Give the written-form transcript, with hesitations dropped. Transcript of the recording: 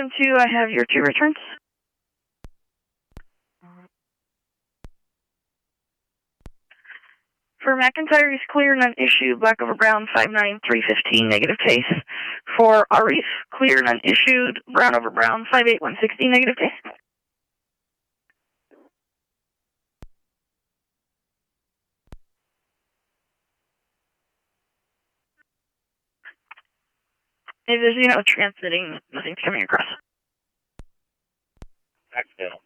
2, I have your 2 returns. For McIntyre, he's clear, none issued. Black over brown, 59315, negative case. For Arif, clear, none issued. Brown over brown, 58160, negative case. If there's, transmitting, nothing's coming across. Accidental.